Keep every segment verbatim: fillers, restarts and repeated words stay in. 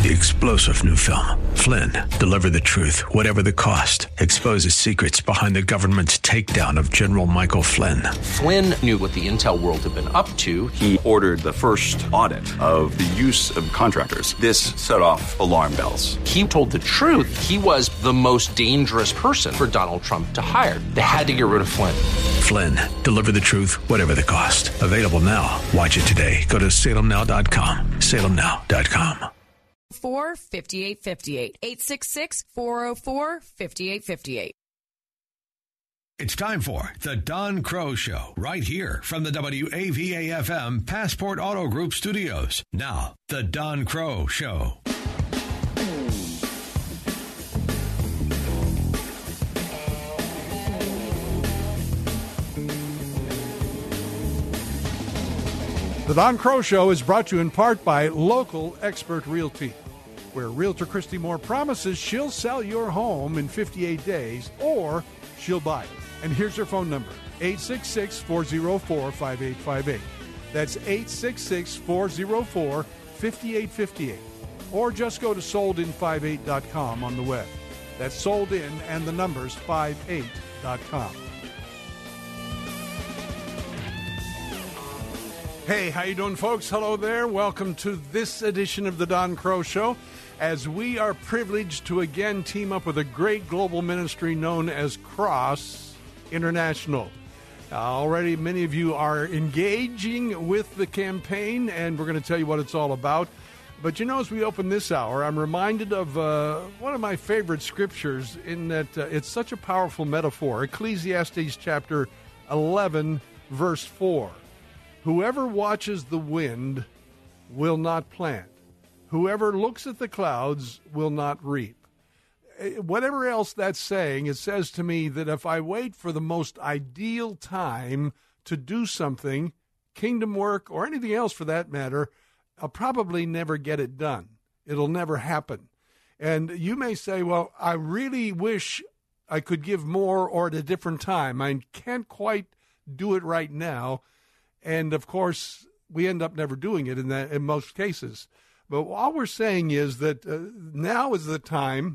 The explosive new film, Flynn, deliver the truth, whatever the cost, exposes secrets behind the government's takedown of General Michael Flynn. Flynn knew what the intel world had been up to. He ordered the first audit of the use of contractors. This set off alarm bells. He told the truth. He was the most dangerous person for Donald Trump to hire. They had to get rid of Flynn. Flynn, deliver the truth, whatever the cost. Available now. Watch it today. Go to salem now dot com. salem now dot com. four five eight five eight. eight six six, four oh four, five eight five eight. It's time for the Don Crow Show, right here from the W A V A F M Passport Auto Group studios. Now, the Don Crow Show. The Don Crow Show is brought to you in part by Local Expert Realty, where Realtor Christy Moore promises she'll sell your home in fifty-eight days or she'll buy it. And here's her phone number, eight six six, four oh four, five eight five eight. That's eight six six, four oh four, five eight five eight. Or just go to sold in fifty-eight dot com on the web. That's sold in and the numbers fifty-eight dot com. Hey, how you doing, folks? Hello there. Welcome to this edition of the Don Crow Show, as we are privileged to again team up with a great global ministry known as Cross International. Uh, already many of you are engaging with the campaign, and we're going to tell you what it's all about. But, you know, as we open this hour, I'm reminded of uh, one of my favorite scriptures in that uh, it's such a powerful metaphor. Ecclesiastes chapter eleven, verse four. Whoever watches the wind will not plant. Whoever looks at the clouds will not reap. Whatever else that's saying, it says to me that if I wait for the most ideal time to do something, kingdom work or anything else for that matter, I'll probably never get it done. It'll never happen. And you may say, well, I really wish I could give more or at a different time. I can't quite do it right now. And, of course, we end up never doing it in that in most cases. But all we're saying is that uh, now is the time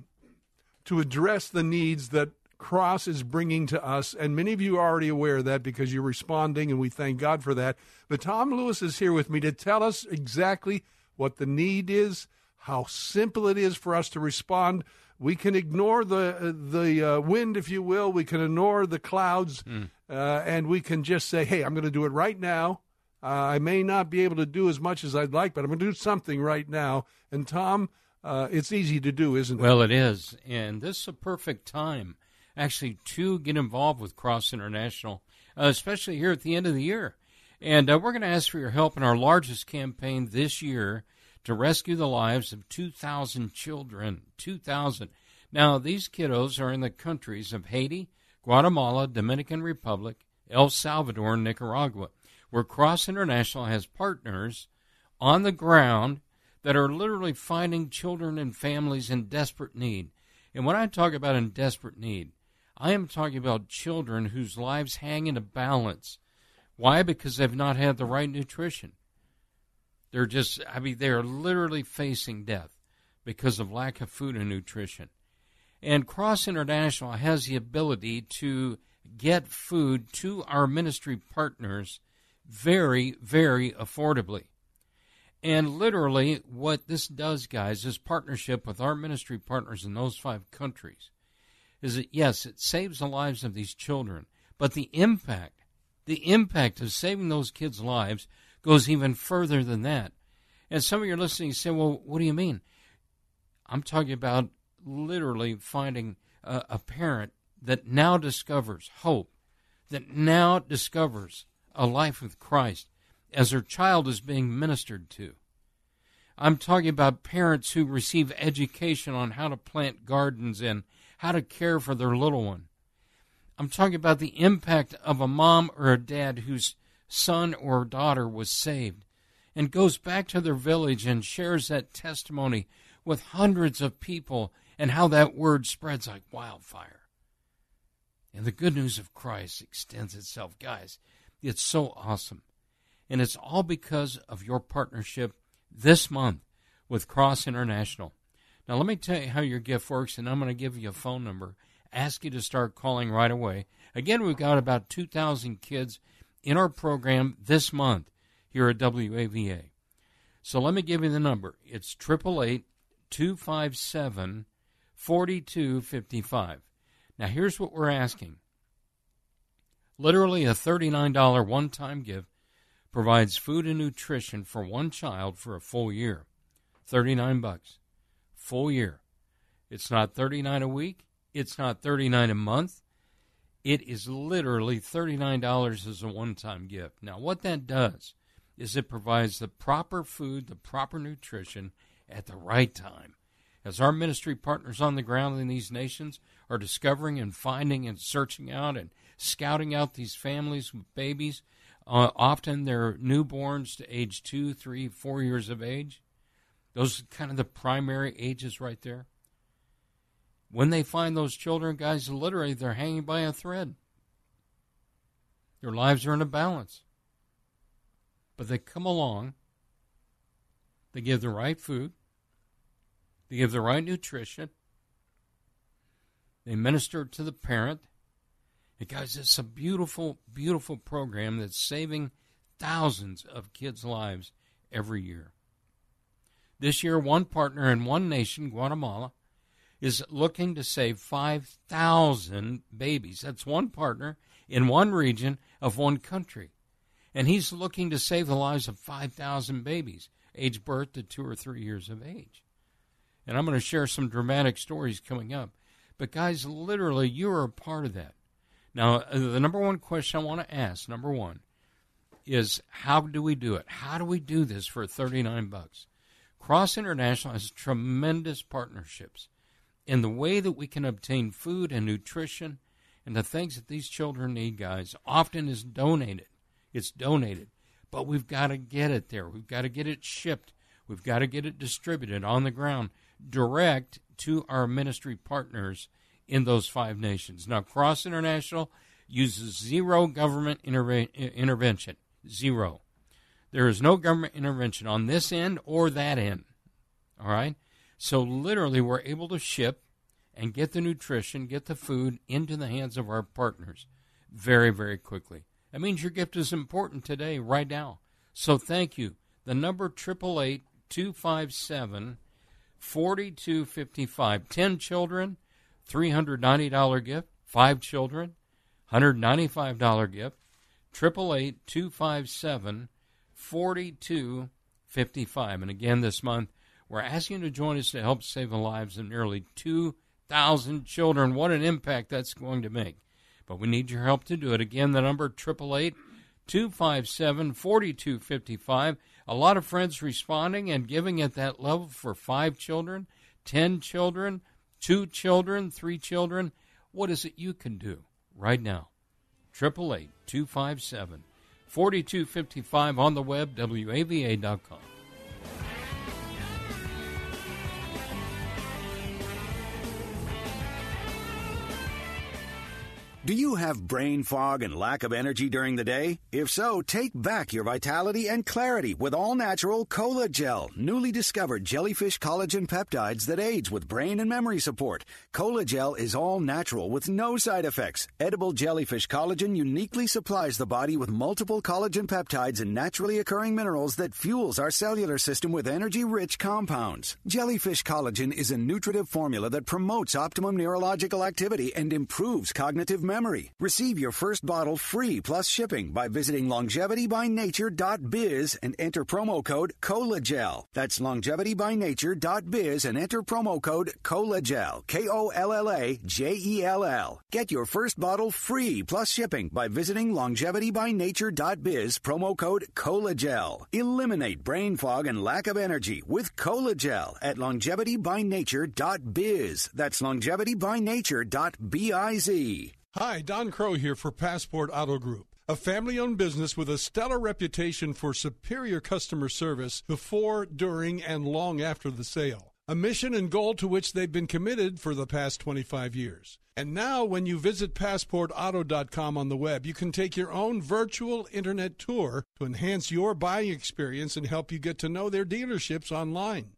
to address the needs that Cross is bringing to us. And many of you are already aware of that because you're responding, and we thank God for that. But Tom Lewis is here with me to tell us exactly what the need is, how simple it is for us to respond. We can ignore the the uh, wind, if you will. We can ignore the clouds, mm. uh, and we can just say, hey, I'm going to do it right now. Uh, I may not be able to do as much as I'd like, but I'm going to do something right now. And, Tom, uh, it's easy to do, isn't it? Well, it is, and this is a perfect time, actually, to get involved with Cross International, uh, especially here at the end of the year. And uh, we're going to ask for your help in our largest campaign this year to rescue the lives of two thousand children, two thousand. Now, these kiddos are in the countries of Haiti, Guatemala, Dominican Republic, El Salvador, and Nicaragua, where Cross International has partners on the ground that are literally finding children and families in desperate need. And when I talk about in desperate need, I am talking about children whose lives hang in a balance. Why? Because they've not had the right nutrition. They're just, I mean, they're literally facing death because of lack of food and nutrition. And Cross International has the ability to get food to our ministry partners very, very affordably. And literally what this does, guys, this partnership with our ministry partners in those five countries, is that, yes, it saves the lives of these children, but the impact, the impact of saving those kids' lives goes even further than that. And some of you are listening and say, well, what do you mean? I'm talking about literally finding a, a parent that now discovers hope, that now discovers a life with Christ as their child is being ministered to. I'm talking about parents who receive education on how to plant gardens and how to care for their little one. I'm talking about the impact of a mom or a dad whose son or daughter was saved and goes back to their village and shares that testimony with hundreds of people and how that word spreads like wildfire. And the good news of Christ extends itself. Guys, it's so awesome. And it's all because of your partnership this month with Cross International. Now, let me tell you how your gift works, and I'm going to give you a phone number. Ask you to start calling right away. Again, we've got about two thousand kids in our program this month here at W A V A. So let me give you the number. It's eight eight eight, two five seven, four two five five. Now, here's what we're asking. Literally a thirty-nine dollars one-time gift provides food and nutrition for one child for a full year. thirty-nine bucks. Full year. It's not thirty-nine a week. It's not thirty-nine a month. It is literally thirty-nine dollars as a one-time gift. Now, what that does is it provides the proper food, the proper nutrition at the right time. As our ministry partners on the ground in these nations are discovering and finding and searching out and scouting out these families with babies, uh, often they're newborns to age two, three, four years of age. Those are kind of the primary ages right there. When they find those children, guys, literally they're hanging by a thread. Their lives are in a balance. But they come along, they give the right food, they give the right nutrition, they minister to the parent. And guys, it's a beautiful, beautiful program that's saving thousands of kids' lives every year. This year, one partner in one nation, Guatemala, is looking to save five thousand babies. That's one partner in one region of one country. And he's looking to save the lives of five thousand babies, age birth to two or three years of age. And I'm going to share some dramatic stories coming up. But guys, literally, you are a part of that. Now, the number one question I want to ask, number one, is how do we do it? How do we do this for thirty-nine bucks? Cross International has tremendous partnerships in the way that we can obtain food and nutrition and the things that these children need, guys, often is donated. It's donated. But we've got to get it there. We've got to get it shipped. We've got to get it distributed on the ground, direct to our ministry partners in those five nations. Now, Cross International uses zero government interve- intervention. Zero. There is no government intervention on this end or that end. All right? So literally we're able to ship and get the nutrition, get the food into the hands of our partners very, very quickly. That means your gift is important today, right now. So thank you. The number eight eight eight, two five seven, four two five five. Ten children, three hundred ninety dollars gift. Five children, one hundred ninety-five dollars gift. eight eight eight, two five seven, four two five five. And again, this month, we're asking you to join us to help save the lives of nearly two thousand children. What an impact that's going to make. But we need your help to do it. Again, the number eight eight eight, two five seven, four two five five. A lot of friends responding and giving at that level for five children, ten children, two children, three children. What is it you can do right now? eight eight eight, two five seven, four two five five on the web, W A V A dot com. Do you have brain fog and lack of energy during the day? If so, take back your vitality and clarity with all-natural Cola Gel, newly discovered jellyfish collagen peptides that aids with brain and memory support. Cola Gel is all-natural with no side effects. Edible jellyfish collagen uniquely supplies the body with multiple collagen peptides and naturally occurring minerals that fuels our cellular system with energy-rich compounds. Jellyfish collagen is a nutritive formula that promotes optimum neurological activity and improves cognitive memory. Memory. Receive your first bottle free plus shipping by visiting longevity by nature dot biz and enter promo code COLAGEL. That's longevity by nature dot biz and enter promo code COLAGEL. K O L L A J E L L. Get your first bottle free plus shipping by visiting longevity by nature dot biz, promo code COLAGEL. Eliminate brain fog and lack of energy with COLAGEL at longevity by nature dot biz. That's longevity by nature dot biz. Hi, Don Crow here for Passport Auto Group, a family-owned business with a stellar reputation for superior customer service before, during, and long after the sale. A mission and goal to which they've been committed for the past twenty-five years. And now, when you visit passport auto dot com on the web, you can take your own virtual internet tour to enhance your buying experience and help you get to know their dealerships online.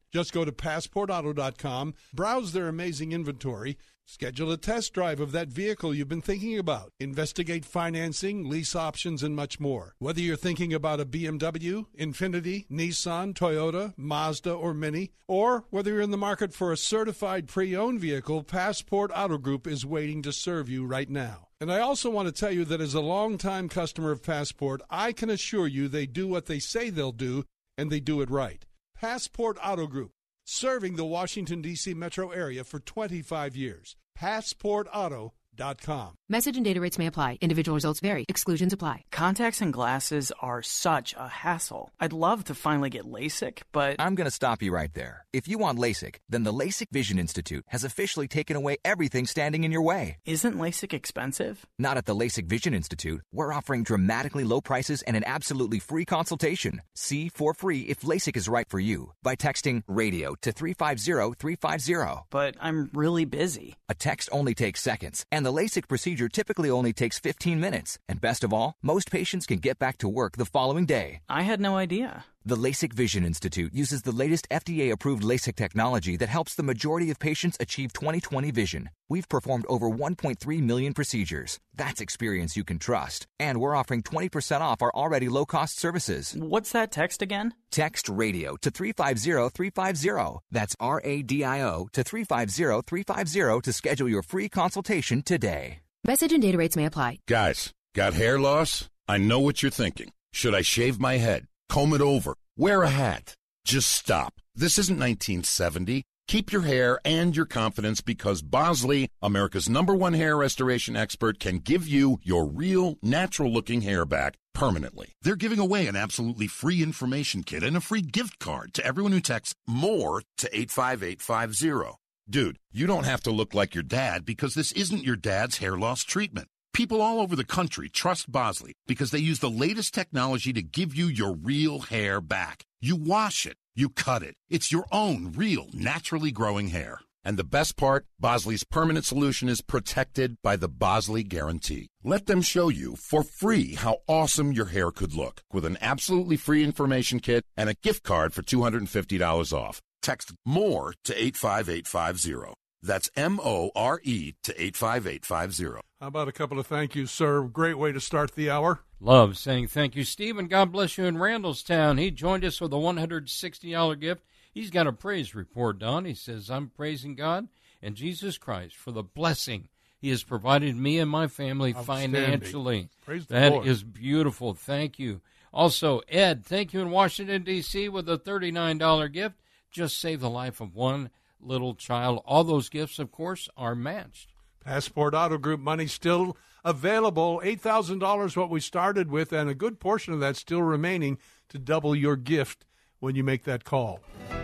Just go to passport auto dot com, browse their amazing inventory, schedule a test drive of that vehicle you've been thinking about, investigate financing, lease options, and much more. Whether you're thinking about a B M W, Infiniti, Nissan, Toyota, Mazda, or Mini, or whether you're in the market for a certified pre-owned vehicle, Passport Auto Group is waiting to serve you right now. And I also want to tell you that as a longtime customer of Passport, I can assure you they do what they say they'll do, and they do it right. Passport Auto Group, serving the Washington, D C metro area for twenty-five years. passport auto dot com. Message and data rates may apply. Individual results vary. Exclusions apply. Contacts and glasses are such a hassle. I'd love to finally get LASIK, but... I'm going to stop you right there. If you want LASIK, then the LASIK Vision Institute has officially taken away everything standing in your way. Isn't LASIK expensive? Not at the LASIK Vision Institute. We're offering dramatically low prices and an absolutely free consultation. See for free if LASIK is right for you by texting RADIO to three five zero three five zero. But I'm really busy. A text only takes seconds, and the LASIK procedure typically only takes fifteen minutes. And best of all, most patients can get back to work the following day. I had no idea. The LASIK Vision Institute uses the latest F D A-approved LASIK technology that helps the majority of patients achieve twenty twenty vision. We've performed over one point three million procedures. That's experience you can trust. And we're offering twenty percent off our already low-cost services. What's that text again? Text RADIO to three five zero three five zero. That's R A D I O to three five zero three five zero to schedule your free consultation today. Message and data rates may apply. Guys, got hair loss? I know what you're thinking. Should I shave my head? Comb it over? Wear a hat? Just stop. This isn't nineteen seventy. Keep your hair and your confidence because Bosley, America's number one hair restoration expert, can give you your real, natural-looking hair back permanently. They're giving away an absolutely free information kit and a free gift card to everyone who texts MORE to eight five eight five zero. Dude, you don't have to look like your dad because this isn't your dad's hair loss treatment. People all over the country trust Bosley because they use the latest technology to give you your real hair back. You wash it, you cut it. It's your own real, naturally growing hair. And the best part, Bosley's permanent solution is protected by the Bosley Guarantee. Let them show you for free how awesome your hair could look with an absolutely free information kit and a gift card for two hundred fifty dollars off. Text MORE to eight five eight five zero. That's M O R E to eight five eight five zero. How about a couple of thank yous, sir? Great way to start the hour. Love saying thank you, Stephen. God bless you in Randallstown. He joined us with a one hundred sixty dollars gift. He's got a praise report, Don. He says, I'm praising God and Jesus Christ for the blessing He has provided me and my family financially. Praise the That Lord. is beautiful. Thank you. Also, Ed, thank you in Washington, D C with a thirty-nine dollars gift. Just saved the life of one little child. All those gifts, of course, are matched. Passport Auto Group money still available. eight thousand dollars what we started with, and a good portion of that still remaining to double your gift when you make that call.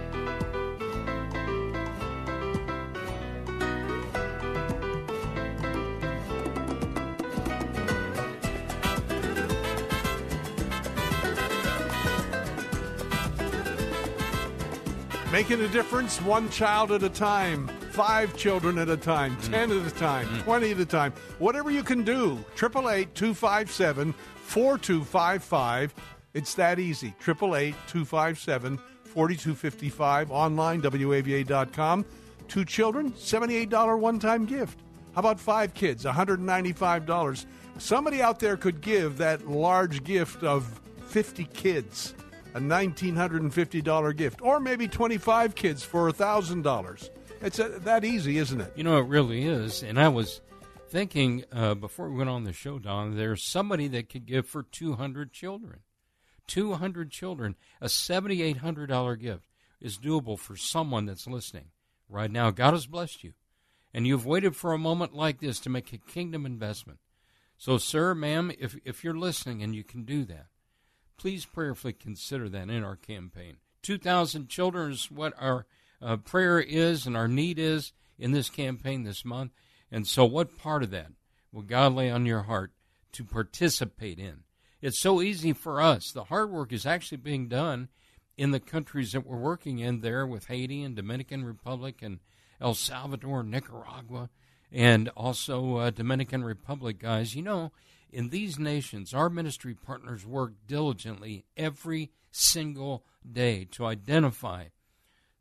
Making a difference one child at a time, five children at a time, mm. ten at a time, mm. twenty at a time. Whatever you can do. eight eight eight, two five seven, four two five five. It's that easy. eight eight eight, two five seven, four two five five. Online, W A V A dot com. Two children, seventy-eight dollars one-time gift. How about five kids, one hundred ninety-five dollars? Somebody out there could give that large gift of fifty kids. A one thousand nine hundred fifty dollars gift, or maybe twenty-five kids for one thousand dollars. It's a, that easy, isn't it? You know, it really is. And I was thinking uh, before we went on the show, Don, there's somebody that could give for two hundred children. two hundred children. A seven thousand eight hundred dollars gift is doable for someone that's listening right now. God has blessed you, and you've waited for a moment like this to make a kingdom investment. So, sir, ma'am, if if you're listening and you can do that, please prayerfully consider that in our campaign. two thousand children is what our uh, prayer is and our need is in this campaign this month. And so what part of that will God lay on your heart to participate in? It's so easy for us. The hard work is actually being done in the countries that we're working in there with Haiti and Dominican Republic and El Salvador and Nicaragua and also uh, Dominican Republic, guys. You know, in these nations, our ministry partners work diligently every single day to identify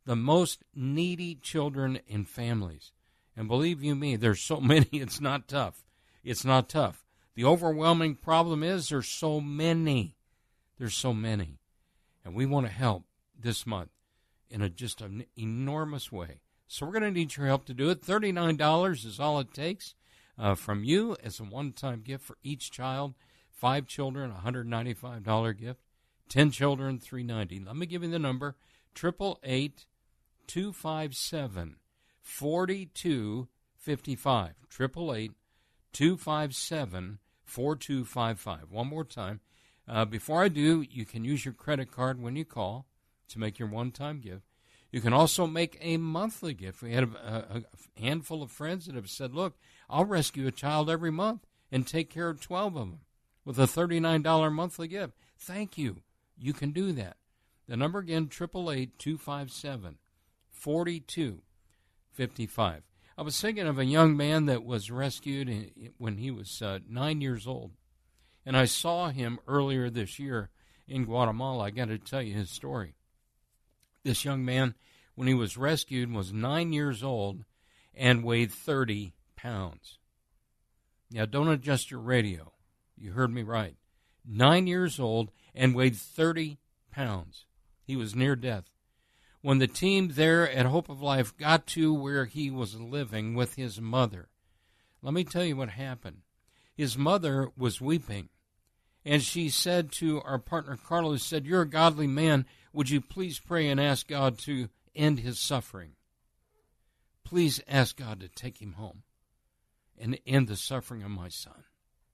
the most needy children and families. And believe you me, there's so many, it's not tough. It's not tough. The overwhelming problem is there's so many. There's so many. And we want to help this month in a just an enormous way. So we're going to need your help to do it. thirty-nine dollars is all it takes uh, from you as a one-time gift for each child. Five children, one hundred ninety-five dollars gift. Ten children, three hundred ninety dollars. Let me give you the number, eight eight eight, two five seven, four two five five. eight eight eight, two five seven, four two five five. One more time. Uh, before I do, you can use your credit card when you call to make your one-time gift. You can also make a monthly gift. We had a, a handful of friends that have said, look, I'll rescue a child every month and take care of twelve of them with a thirty-nine dollars monthly gift. Thank you. You can do that. The number again, eight eight eight, two five seven, four two five five. I was thinking of a young man that was rescued when he was uh, nine years old. And I saw him earlier this year in Guatemala. I got to tell you his story. This young man, when he was rescued, was nine years old and weighed thirty pounds. Now, don't adjust your radio. You heard me right. Nine years old and weighed thirty pounds. He was near death. When the team there at Hope of Life got to where he was living with his mother, let me tell you what happened. His mother was weeping, and she said to our partner Carlos, said, you're a godly man. Would you please pray and ask God to end his suffering? Please ask God to take him home and end the suffering of my son.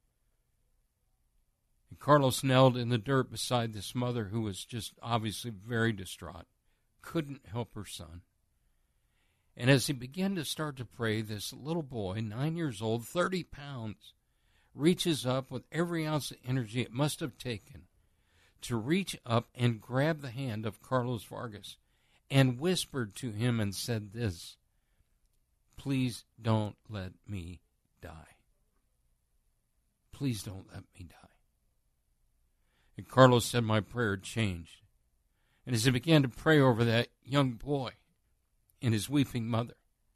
And Carlos knelt in the dirt beside this mother who was just obviously very distraught, couldn't help her son. And as he began to start to pray, this little boy, nine years old, thirty pounds, reaches up with every ounce of energy it must have taken to reach up and grab the hand of Carlos Vargas and whispered to him and said this, please don't let me die. Please don't let me die. And Carlos said my prayer changed. And as he began to pray over that young boy and his weeping mother,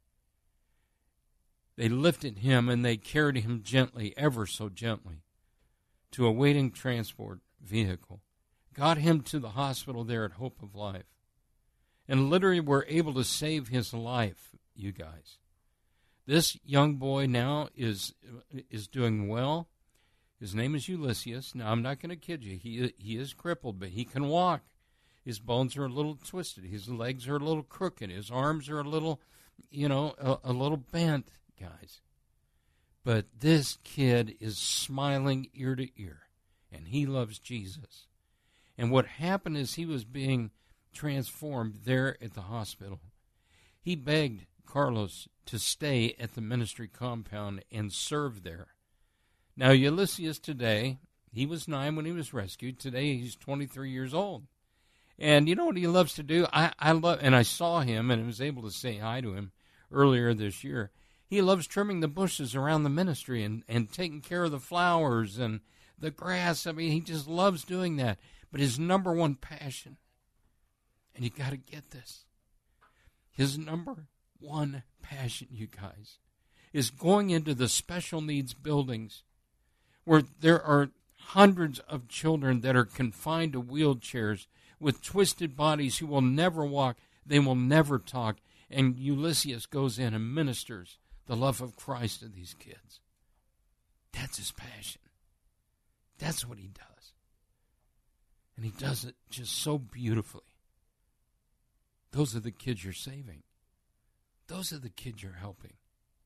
they lifted him and they carried him gently, ever so gently, to a waiting transport vehicle, got him to the hospital there at Hope of Life, and literally were able to save his life, you guys. This young boy now is is doing well. His name is Ulysses. Now, I'm not going to kid you. He, he is crippled, but he can walk. His bones are a little twisted. His legs are a little crooked. His arms are a little, you know, a, a little bent, guys. But this kid is smiling ear to ear, and he loves Jesus. And what happened is he was being transformed there at the hospital. He begged Carlos to stay at the ministry compound and serve there. Now, Ulysses today, he was nine when he was rescued. Today, he's twenty-three years old. And you know what he loves to do? I, I love, and I saw him and was able to say hi to him earlier this year. He loves trimming the bushes around the ministry and, and taking care of the flowers and the grass. I mean, he just loves doing that. But his number one passion, and you got to get this, his number one passion, you guys, is going into the special needs buildings where there are hundreds of children that are confined to wheelchairs with twisted bodies who will never walk, they will never talk, and Ulysses goes in and ministers the love of Christ to these kids. That's his passion. That's what he does. And he does it just so beautifully. Those are the kids you're saving. Those are the kids you're helping.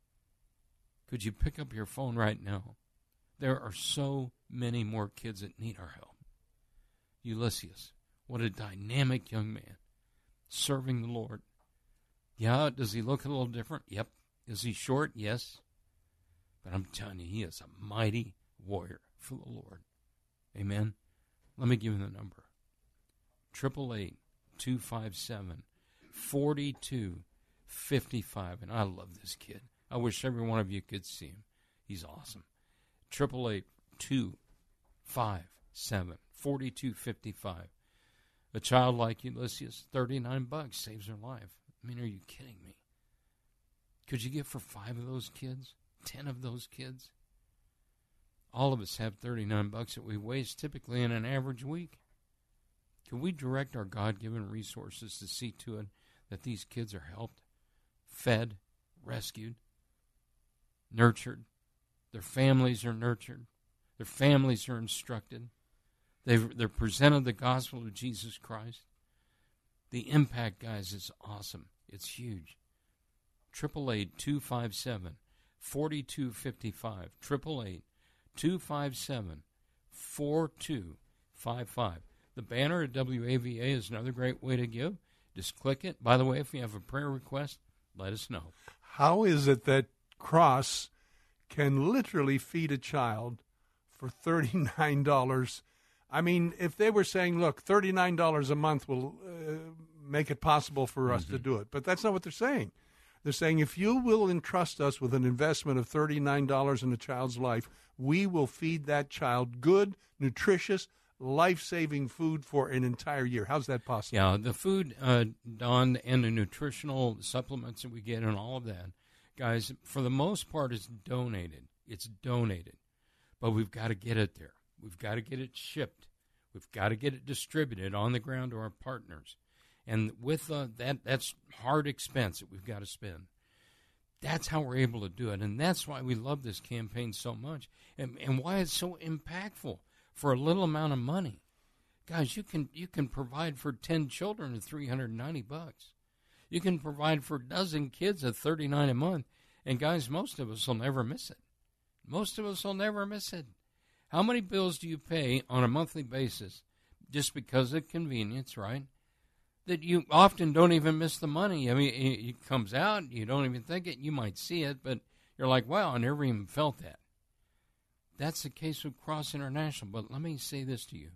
Could you pick up your phone right now? There are so many more kids that need our help. Ulysses, what a dynamic young man, serving the Lord. Yeah, does he look a little different? Yep. Is he short? Yes. But I'm telling you, he is a mighty warrior for the Lord. Amen. Let me give you the number. eight eight eight, two five seven, four two five five. And I love this kid. I wish every one of you could see him. He's awesome. eight eight eight, two five seven, four two five five. A child like Ulysses, thirty-nine bucks saves her life. I mean, are you kidding me? Could you give for five of those kids? Ten of those kids? All of us have thirty-nine bucks that we waste typically in an average week. Can we direct our God-given resources to see to it that these kids are helped, fed, rescued, nurtured? Their families are nurtured. Their families are instructed. They've, they're presented the gospel of Jesus Christ. The impact, guys, is awesome. It's huge. eight eight eight, two five seven, four two five five. eight eight eight, two five seven, four two five five. The banner at W A V A is another great way to give. Just click it. By the way, if you have a prayer request, let us know. How is it that Cross can literally feed a child for thirty-nine dollars? I mean, if they were saying, look, thirty-nine dollars a month will uh, make it possible for us mm-hmm. to do it. But that's not what they're saying. They're saying if you will entrust us with an investment of thirty-nine dollars in a child's life, we will feed that child good, nutritious, life-saving food for an entire year. How's that possible? Yeah, the food, uh, Don, and the nutritional supplements that we get and all of that, guys, for the most part, is donated. It's donated. But we've got to get it there. We've got to get it shipped. We've got to get it distributed on the ground to our partners. And with uh, that, that's hard expense that we've got to spend. That's how we're able to do it. And that's why we love this campaign so much and, and why it's so impactful for a little amount of money. Guys, you can you can provide for ten children at three hundred ninety bucks. You can provide for a dozen kids at thirty-nine a month. And guys, most of us will never miss it. Most of us will never miss it. How many bills do you pay on a monthly basis just because of convenience, right? That you often don't even miss the money. I mean, it, it comes out, you don't even think it, you might see it, but you're like, wow, I never even felt that. That's the case with Cross International. But let me say this to you.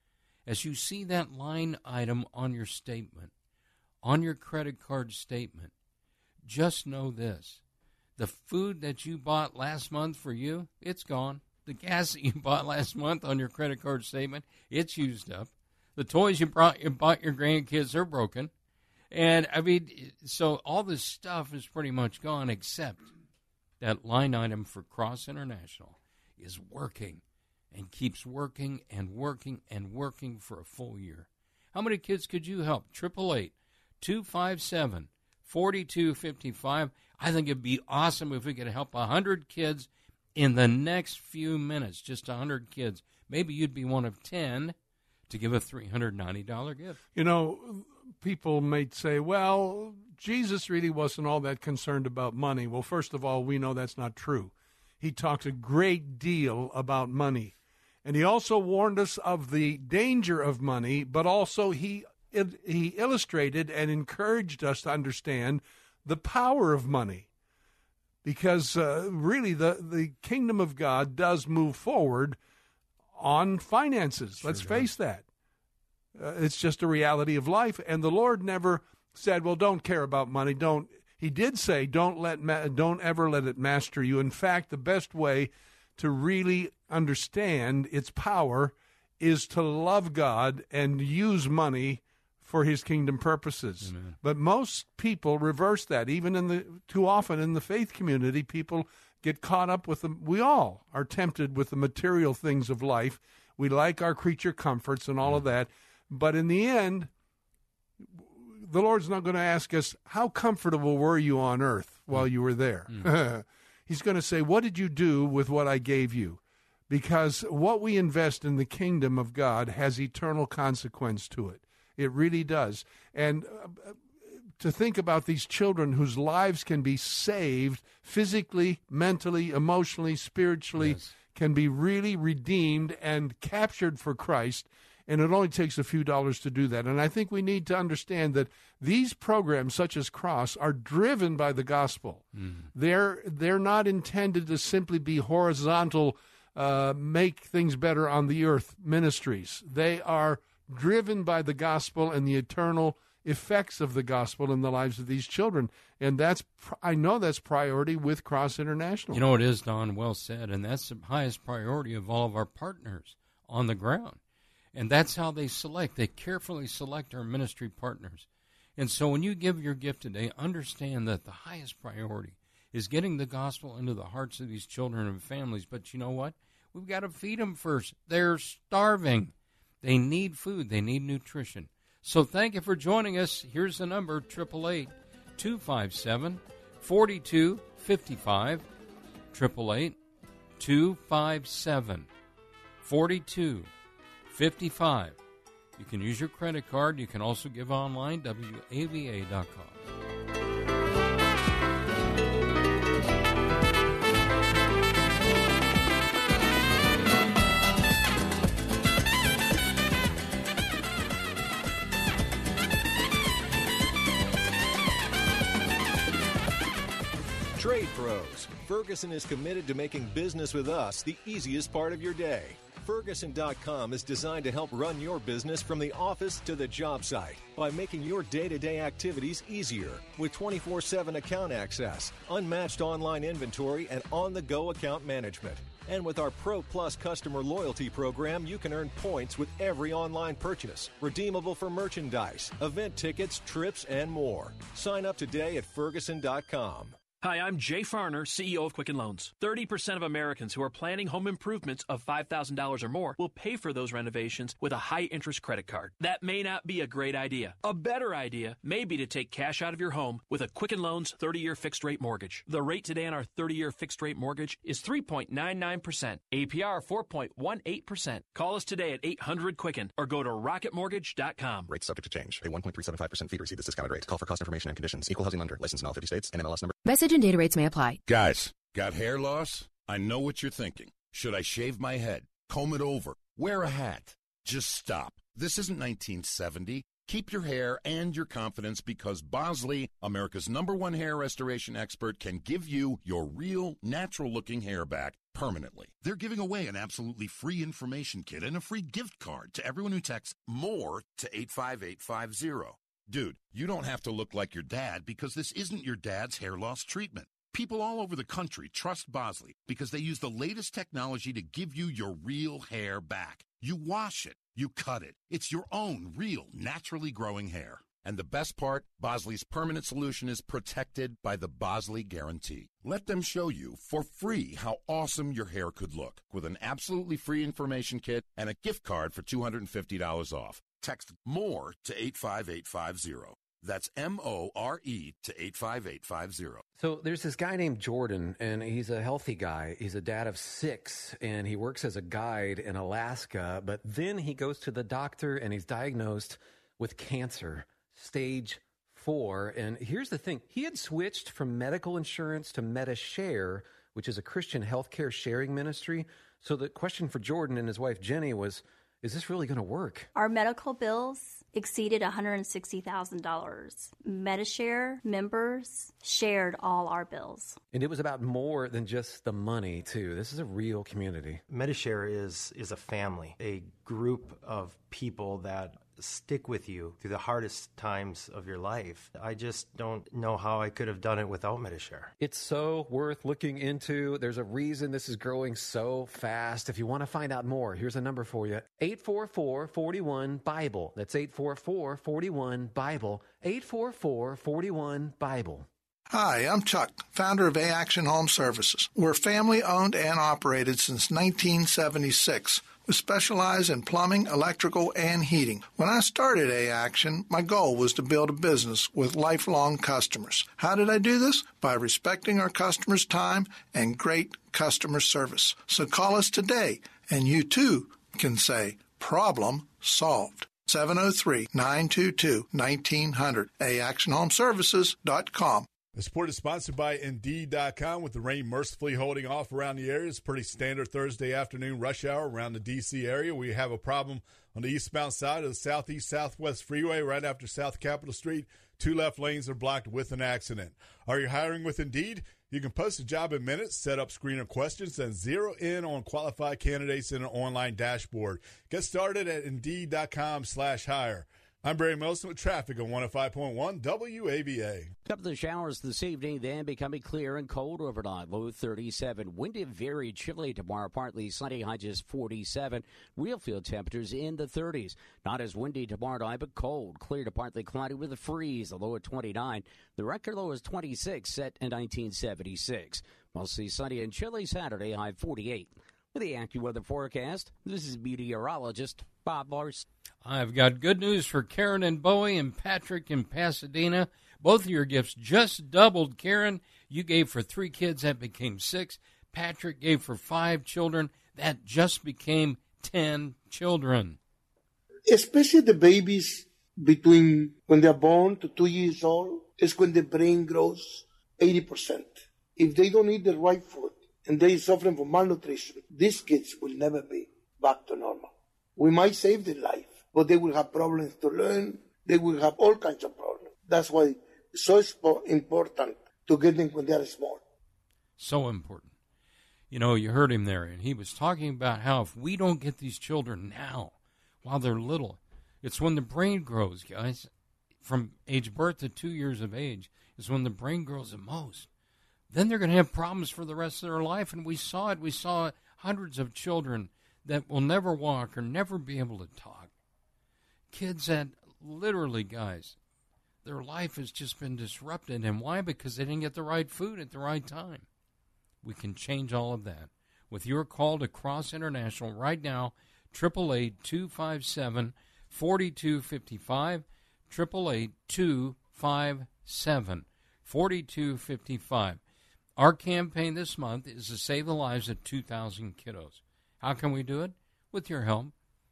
As you see that line item on your statement, on your credit card statement, just know this. The food that you bought last month for you, it's gone. The gas that you bought last month on your credit card statement, it's used up. The toys you brought, you bought your grandkids are broken. And, I mean, so all this stuff is pretty much gone except that line item for Cross International is working and keeps working and working and working for a full year. How many kids could you help? eight eight eight, two five seven, four two five five. I think it'd be awesome if we could help one hundred kids in the next few minutes, just one hundred kids. Maybe you'd be one of ten to give a three hundred ninety dollars gift. You know, people may say, well, Jesus really wasn't all that concerned about money. Well, first of all, we know that's not true. He talked a great deal about money. And he also warned us of the danger of money, but also he he illustrated and encouraged us to understand the power of money. Because uh, really the, the kingdom of God does move forward on finances. Sure Let's does. face that. Uh, it's just a reality of life. And the Lord never said, well, don't care about money. Don't. He did say, don't let ma- don't ever let it master you. In fact, the best way to really understand its power is to love God and use money for his kingdom purposes. Amen. But most people reverse that. Even in the too often in the faith community, people get caught up with them. We all are tempted with the material things of life. We like our creature comforts and all mm. of that. But in the end, the Lord's not going to ask us, how comfortable were you on earth while you were there? Mm. He's going to say, what did you do with what I gave you? Because what we invest in the kingdom of God has eternal consequence to it. It really does. And uh, to think about these children whose lives can be saved physically, mentally, emotionally, spiritually, yes. can be really redeemed and captured for Christ. And it only takes a few dollars to do that. And I think we need to understand that these programs, such as Cross, are driven by the gospel. Mm. They're they're not intended to simply be horizontal, uh, make things better on the earth ministries. They are driven by the gospel and the eternal effects of the gospel in the lives of these children. And that's, I know that's priority with Cross International. You know, it is, Don, well said. And that's the highest priority of all of our partners on the ground. And that's how they select. They carefully select our ministry partners. And so when you give your gift today, understand that the highest priority is getting the gospel into the hearts of these children and families. But you know what? We've got to feed them first. They're starving. They need food. They need nutrition. So thank you for joining us. Here's the number, eight eight eight, two five seven, four two five five, eight eight eight, two five seven, four two five five. You can use your credit card. You can also give online, W A V A dot com. Trade Pros. Ferguson is committed to making business with us the easiest part of your day. Ferguson dot com is designed to help run your business from the office to the job site by making your day-to-day activities easier with twenty-four seven account access, unmatched online inventory, and on-the-go account management. And with our Pro Plus customer loyalty program, you can earn points with every online purchase, redeemable for merchandise, event tickets, trips, and more. Sign up today at Ferguson dot com. Hi, I'm Jay Farner, C E O of Quicken Loans. thirty percent of Americans who are planning home improvements of five thousand dollars or more will pay for those renovations with a high-interest credit card. That may not be a great idea. A better idea may be to take cash out of your home with a Quicken Loans thirty-year fixed-rate mortgage. The rate today on our thirty-year fixed-rate mortgage is three point nine nine percent. A P R four point one eight percent. Call us today at eight hundred Quicken or go to rocket mortgage dot com. Rates subject to change. Pay one point three seven five percent fee to receive this discounted rate. Call for cost information and conditions. Equal housing lender. Licensed in all fifty states. N M L S number. Message and data rates may apply. Guys, got hair loss? I know what you're thinking. Should I shave my head? Comb it over? Wear a hat? Just stop. This isn't nineteen seventy. Keep your hair and your confidence because Bosley, America's number one hair restoration expert, can give you your real, natural-looking hair back permanently. They're giving away an absolutely free information kit and a free gift card to everyone who texts MORE to eight five eight five zero. Dude, you don't have to look like your dad because this isn't your dad's hair loss treatment. People all over the country trust Bosley because they use the latest technology to give you your real hair back. You wash it, you cut it. It's your own real, naturally growing hair. And the best part, Bosley's permanent solution is protected by the Bosley Guarantee. Let them show you for free how awesome your hair could look with an absolutely free information kit and a gift card for two hundred fifty dollars off. Text MORE to eight five eight five zero. That's M O R E to eight five eight five zero. So there's this guy named Jordan, and he's a healthy guy. He's a dad of six, and he works as a guide in Alaska. But then he goes to the doctor, and he's diagnosed with cancer, stage four. And here's the thing. He had switched from medical insurance to MediShare, which is a Christian healthcare sharing ministry. So the question for Jordan and his wife, Jenny, was, is this really going to work? Our medical bills exceeded one hundred sixty thousand dollars. MediShare members shared all our bills. And it was about more than just the money, too. This is a real community. MediShare is, is a family, a group of people that stick with you through the hardest times of your life. I just don't know how I could have done it without MediShare. It's so worth looking into. There's a reason this is growing so fast. If you want to find out more, here's a number for you. eight four four, four one, BIBLE. That's eight four four, four one, BIBLE. eight four four, four one, BIBLE. Hi, I'm Chuck, founder of A-Action Home Services. We're family-owned and operated since nineteen seventy-six. We specialize in plumbing, electrical, and heating. When I started A-Action, my goal was to build a business with lifelong customers. How did I do this? By respecting our customers' time and great customer service. So call us today, and you too can say, problem solved. seven oh three, nine two two, nineteen hundred, A action home services dot com. The sport is sponsored by Indeed dot com. With the rain mercifully holding off around the area, it's pretty standard Thursday afternoon rush hour around the D C area. We have a problem on the eastbound side of the southeast southwest freeway right after South Capitol Street. Two left lanes are blocked with an accident. Are you hiring with Indeed? You can post a job in minutes, set up screener questions, and zero in on qualified candidates in an online dashboard. Get started at Indeed dot com slash hire. I'm Barry Milson with traffic on one oh five point one W A V A. Couple of showers this evening, then becoming clear and cold overnight. Low thirty-seven. Windy, very chilly tomorrow. Partly sunny, high just forty-seven. Real field temperatures in the thirties. Not as windy tomorrow night, but cold. Clear to partly cloudy with a freeze. A low at twenty-nine. The record low is twenty-six, set in nineteen seventy-six. Mostly sunny and chilly Saturday, high forty-eight. With the AccuWeather forecast, this is meteorologist Bob Larson. I've got good news for Karen and Bowie and Patrick in Pasadena. Both of your gifts just doubled. Karen, you gave for three kids. That became six. Patrick gave for five children. That just became ten children. Especially the babies between when they're born to two years old is when the brain grows eighty percent. If they don't eat the right food and they're suffering from malnutrition, these kids will never be back to normal. We might save their life, but they will have problems to learn. They will have all kinds of problems. That's why it's so important to get them when they are small. So important. You know, you heard him there, and he was talking about how if we don't get these children now, while they're little, it's when the brain grows, guys. From age birth to two years of age is when the brain grows the most. Then they're going to have problems for the rest of their life, and we saw it. We saw hundreds of children that will never walk or never be able to talk. Kids that literally, guys, their life has just been disrupted. And why? Because they didn't get the right food at the right time. We can change all of that with your call to Cross International right now, eight eight eight, two five seven, four two five five, eight eight eight, two five seven, four two five five. Our campaign this month is to save the lives of two thousand kiddos. How can we do it? With your help.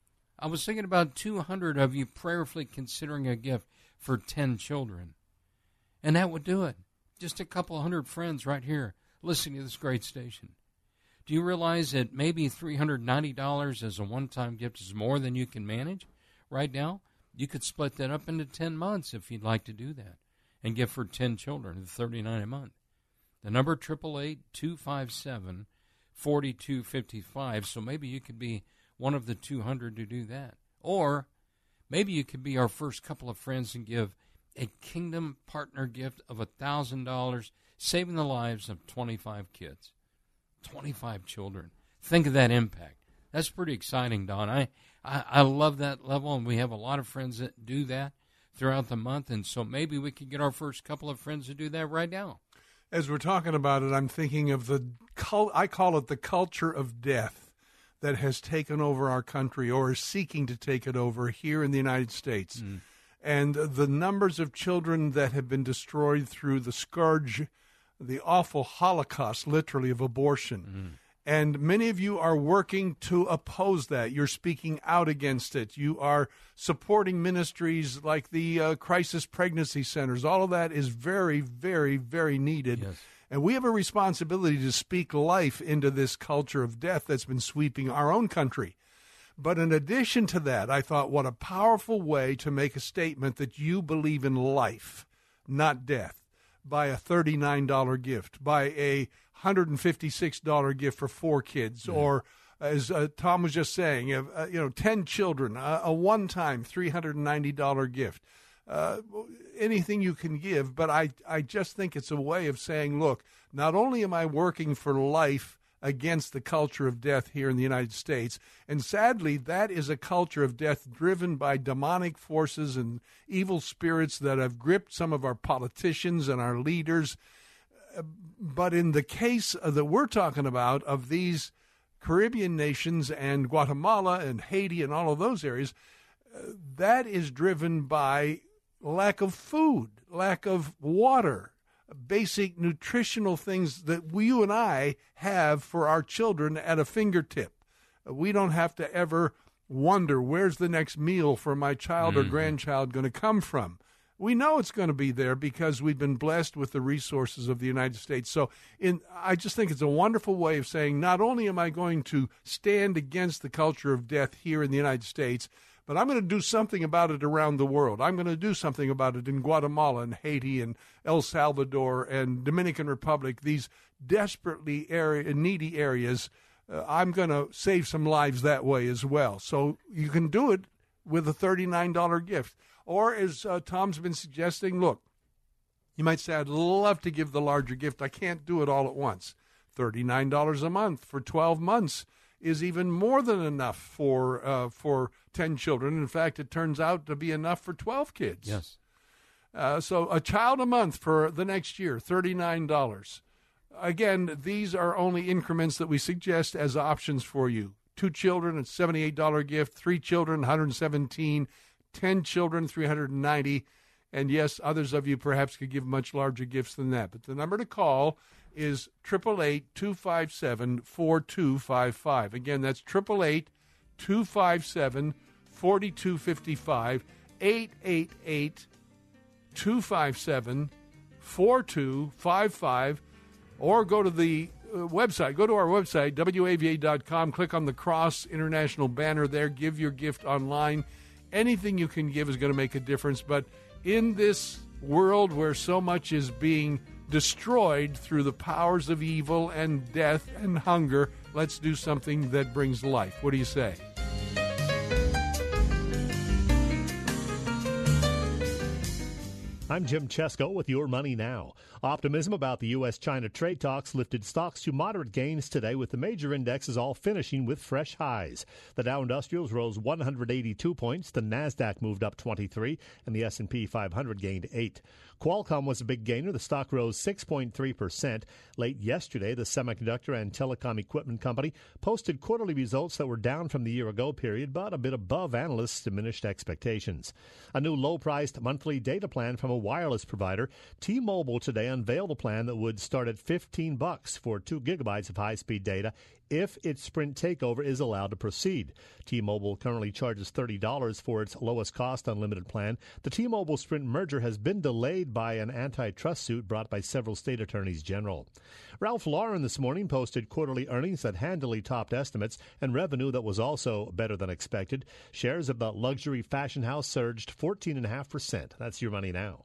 I was thinking about two hundred of you prayerfully considering a gift for ten children. And that would do it. Just a couple hundred friends right here listening to this great station. Do you realize that maybe three hundred ninety dollars as a one-time gift is more than you can manage right now? You could split that up into ten months if you'd like to do that and give for ten children at thirty-nine dollars a month. The number eight eight eight, two five seven, four two five five. So maybe you could be one of the two hundred to do that. Or maybe you could be our first couple of friends and give a Kingdom Partner gift of one thousand dollars, saving the lives of twenty-five kids. twenty-five children. Think of that impact. That's pretty exciting, Don. I, I, I love that level, and we have a lot of friends that do that throughout the month, and so maybe we could get our first couple of friends to do that right now. As we're talking about it, I'm thinking of the, cult, I call it the culture of death that has taken over our country or is seeking to take it over here in the United States. Mm. And the numbers of children that have been destroyed through the scourge, the awful Holocaust, literally, of abortion. Mm. And many of you are working to oppose that. You're speaking out against it. You are supporting ministries like the uh, crisis pregnancy centers. All of that is very, very, very needed. Yes. And we have a responsibility to speak life into this culture of death that's been sweeping our own country. But in addition to that, I thought, what a powerful way to make a statement that you believe in life, not death, by a thirty-nine dollars gift, by a one hundred fifty-six dollars gift for four kids, yeah. or as uh, Tom was just saying, uh, you know, ten children, uh, a one-time three hundred ninety dollars gift. Uh, anything you can give, but I, I just think it's a way of saying, look, not only am I working for life against the culture of death here in the United States, and sadly, that is a culture of death driven by demonic forces and evil spirits that have gripped some of our politicians and our leaders. But in the case that we're talking about of these Caribbean nations and Guatemala and Haiti and all of those areas, that is driven by lack of food, lack of water, basic nutritional things that we, you and I have for our children at a fingertip. We don't have to ever wonder, where's the next meal for my child mm-hmm. or grandchild going to come from? We know it's going to be there because we've been blessed with the resources of the United States. So in, I just think it's a wonderful way of saying, not only am I going to stand against the culture of death here in the United States, but I'm going to do something about it around the world. I'm going to do something about it in Guatemala and Haiti and El Salvador and Dominican Republic, these desperately area, needy areas. Uh, I'm going to save some lives that way as well. So you can do it with a thirty-nine dollars gift. Or as uh, Tom's been suggesting, look, you might say, I'd love to give the larger gift. I can't do it all at once. thirty-nine dollars a month for twelve months is even more than enough for uh, for ten children. In fact, it turns out to be enough for twelve kids. Yes. Uh, so a child a month for the next year, thirty-nine dollars. Again, these are only increments that we suggest as options for you. Two children, a seventy-eight dollars gift. Three children, one hundred seventeen dollars. Ten children, three hundred ninety dollars. And yes, others of you perhaps could give much larger gifts than that. But the number to call is eight eight eight, two five seven, four two five five. Again, that's eight eight eight, two five seven, four two five five, eight eight eight, two five seven, four two five five, or go to the uh, website. Go to our website, W A V A dot com. Click on the Cross International banner there. Give your gift online. Anything you can give is going to make a difference. But in this world where so much is being destroyed through the powers of evil and death and hunger, let's do something that brings life. What do you say? I'm Jim Chesko with Your Money Now. Optimism about the U S China trade talks lifted stocks to moderate gains today, with the major indexes all finishing with fresh highs. The Dow Industrials rose one hundred eighty-two points, the Nasdaq moved up twenty-three, and the S and P five hundred gained eight. Qualcomm was a big gainer. The stock rose six point three percent. Late yesterday, the semiconductor and telecom equipment company posted quarterly results that were down from the year-ago period, but a bit above analysts' diminished expectations. A new low-priced monthly data plan from a wireless provider, T-Mobile, today unveiled a plan that would start at fifteen bucks for two gigabytes of high-speed data if its Sprint takeover is allowed to proceed. T-Mobile currently charges thirty dollars for its lowest-cost unlimited plan. The T-Mobile-Sprint merger has been delayed by an antitrust suit brought by several state attorneys general. Ralph Lauren this morning posted quarterly earnings that handily topped estimates and revenue that was also better than expected. Shares of the luxury fashion house surged fourteen point five percent. That's Your Money Now.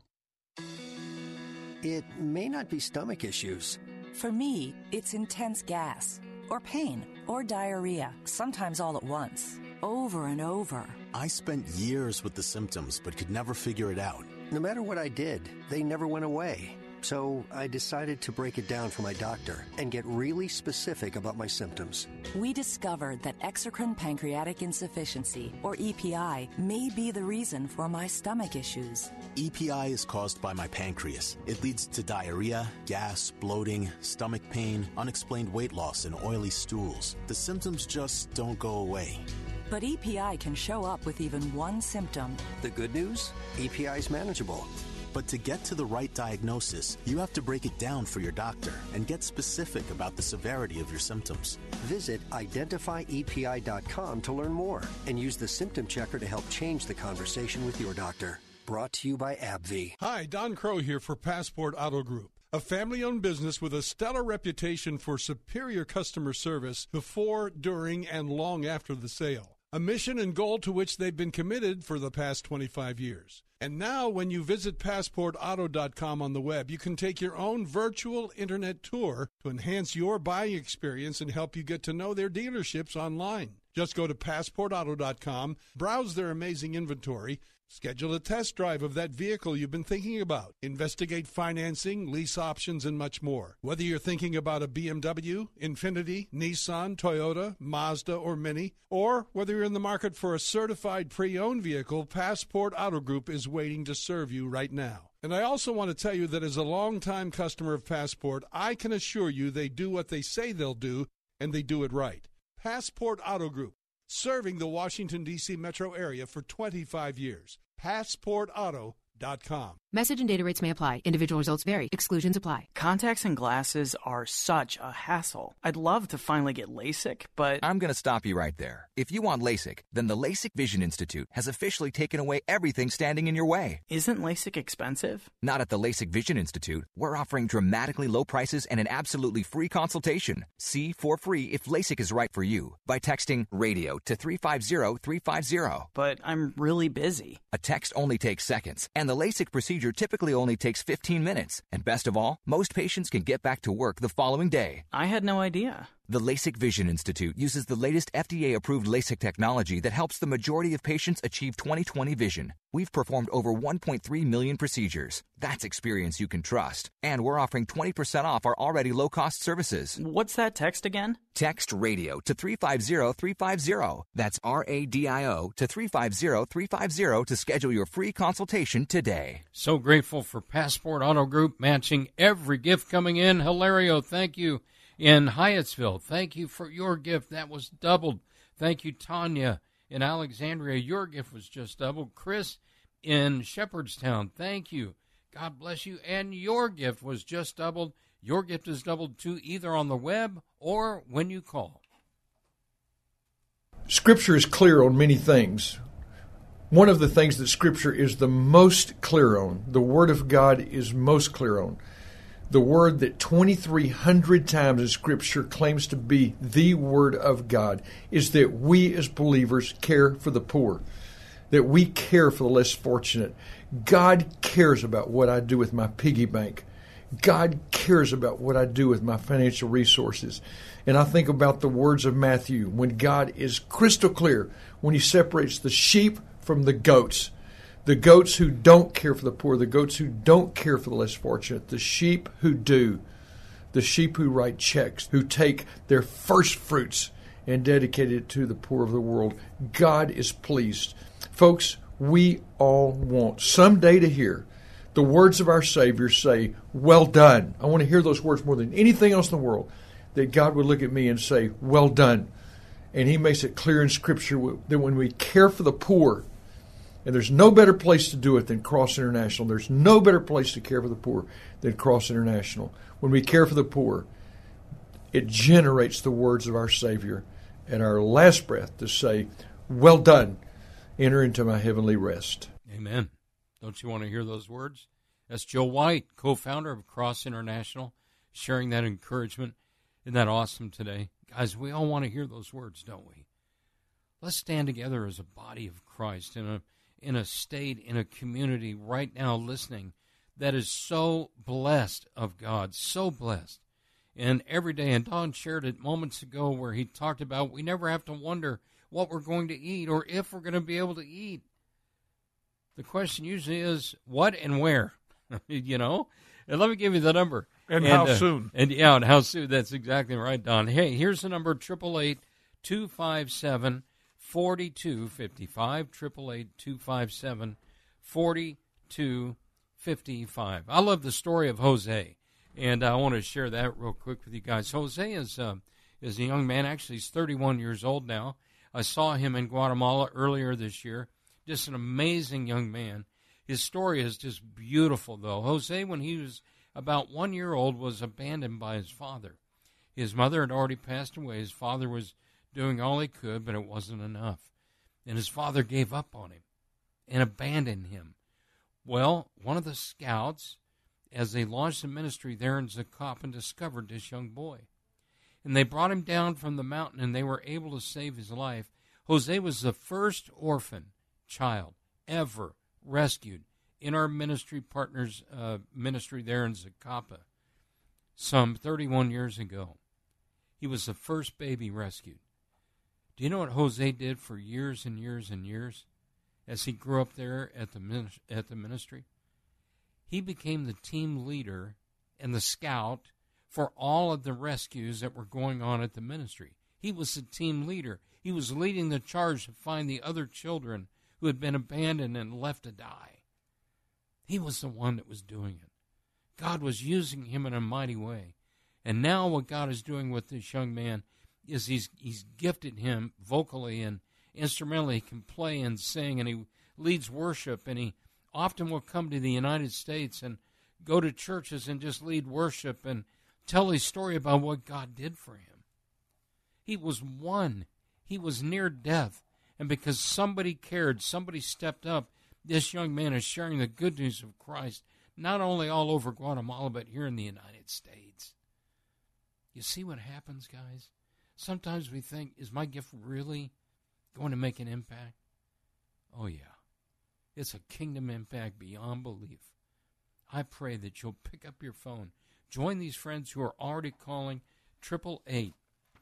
It may not be stomach issues. For me, it's intense gas, or pain, or diarrhea, sometimes all at once, over and over. I spent years with the symptoms, but could never figure it out. No matter what I did, they never went away. So I decided to break it down for my doctor and get really specific about my symptoms. We discovered that exocrine pancreatic insufficiency, or E P I, may be the reason for my stomach issues. E P I is caused by my pancreas. It leads to diarrhea, gas, bloating, stomach pain, unexplained weight loss, and oily stools. The symptoms just don't go away. But E P I can show up with even one symptom. The good news? E P I is manageable. But to get to the right diagnosis, you have to break it down for your doctor and get specific about the severity of your symptoms. Visit identify E P I dot com to learn more and use the symptom checker to help change the conversation with your doctor. Brought to you by AbbVie. Hi, Don Crow here for Passport Auto Group, a family-owned business with a stellar reputation for superior customer service before, during, and long after the sale. A mission and goal to which they've been committed for the past twenty-five years. And now, when you visit passport auto dot com on the web, you can take your own virtual internet tour to enhance your buying experience and help you get to know their dealerships online. Just go to passport auto dot com, browse their amazing inventory, schedule a test drive of that vehicle you've been thinking about, investigate financing, lease options, and much more. Whether you're thinking about a B M W, Infiniti, Nissan, Toyota, Mazda, or Mini, or whether you're in the market for a certified pre-owned vehicle, Passport Auto Group is waiting to serve you right now. And I also want to tell you that as a longtime customer of Passport, I can assure you they do what they say they'll do, and they do it right. Passport Auto Group, serving the Washington, D C metro area for twenty-five years. passport auto dot com. Message and data rates may apply. Individual results vary. Exclusions apply. Contacts and glasses are such a hassle. I'd love to finally get LASIK, but... I'm going to stop you right there. If you want LASIK, then the LASIK Vision Institute has officially taken away everything standing in your way. Isn't LASIK expensive? Not at the LASIK Vision Institute. We're offering dramatically low prices and an absolutely free consultation. See for free if LASIK is right for you by texting RADIO to three five zero three five zero. But I'm really busy. A text only takes seconds, and the LASIK procedure typically only takes fifteen minutes. And best of all, most patients can get back to work the following day. I had no idea. The LASIK Vision Institute uses the latest F D A-approved LASIK technology that helps the majority of patients achieve twenty twenty vision. We've performed over one point three million procedures. That's experience you can trust. And we're offering twenty percent off our already low-cost services. What's that text again? Text RADIO to three five zero three five zero. That's R A D I O to three five zero three five zero to schedule your free consultation today. So grateful for Passport Auto Group matching every gift coming in. Hilario, thank you. In Hyattsville, thank you for your gift. That was doubled. Thank you, Tanya. In Alexandria, your gift was just doubled. Chris in Shepherdstown, thank you. God bless you. And your gift was just doubled. Your gift is doubled, too, either on the web or when you call. Scripture is clear on many things. One of the things that Scripture is the most clear on, the Word of God is most clear on, the word that twenty-three hundred times in Scripture claims to be the Word of God, is that we as believers care for the poor, that we care for the less fortunate. God cares about what I do with my piggy bank. God cares about what I do with my financial resources. And I think about the words of Matthew, when God is crystal clear, when he separates the sheep from the goats. The goats who don't care for the poor, the goats who don't care for the less fortunate, the sheep who do, the sheep who write checks, who take their first fruits and dedicate it to the poor of the world. God is pleased. Folks, we all want someday to hear the words of our Savior say, well done. I want to hear those words more than anything else in the world, that God would look at me and say, well done. And he makes it clear in Scripture that when we care for the poor, and there's no better place to do it than Cross International. There's no better place to care for the poor than Cross International. When we care for the poor, it generates the words of our Savior at our last breath to say, well done, enter into my heavenly rest. Amen. Don't you want to hear those words? That's Joe White, co-founder of Cross International, sharing that encouragement. Isn't that awesome today? Guys, we all want to hear those words, don't we? Let's stand together as a body of Christ in a in a state, in a community right now listening that is so blessed of God, so blessed. And every day, and Don shared it moments ago where he talked about we never have to wonder what we're going to eat or if we're going to be able to eat. The question usually is what and where, you know? And let me give you the number. And, and how uh, soon. And yeah, and how soon. That's exactly right, Don. Hey, here's the number, eight eight eight, two five seven, four two five five, eight eight eight, two five seven, four two five five. I love the story of Jose, and I want to share that real quick with you guys. Jose is, uh, is a young man. Actually, he's thirty-one years old now. I saw him in Guatemala earlier this year. Just an amazing young man. His story is just beautiful, though. Jose, when he was about one year old, was abandoned by his father. His mother had already passed away. His father was doing all he could, but it wasn't enough. And his father gave up on him and abandoned him. Well, one of the scouts, as they launched the ministry there in Zacapan, discovered this young boy. And they brought him down from the mountain, and they were able to save his life. Jose was the first orphan child ever rescued in our ministry partners' uh, ministry there in Zacapa some thirty-one years ago. He was the first baby rescued. Do you know what Jose did for years and years and years as he grew up there at the at the ministry? He became the team leader and the scout for all of the rescues that were going on at the ministry. He was the team leader. He was leading the charge to find the other children who had been abandoned and left to die. He was the one that was doing it. God was using him in a mighty way. And now what God is doing with this young man is he's he's gifted him vocally and instrumentally. He can play and sing, and he leads worship, and he often will come to the United States and go to churches and just lead worship and tell his story about what God did for him. He was one. He was near death. And because somebody cared, somebody stepped up, this young man is sharing the good news of Christ, not only all over Guatemala, but here in the United States. You see what happens, guys? Sometimes we think, is my gift really going to make an impact? Oh, yeah. It's a kingdom impact beyond belief. I pray that you'll pick up your phone. Join these friends who are already calling eight eight eight,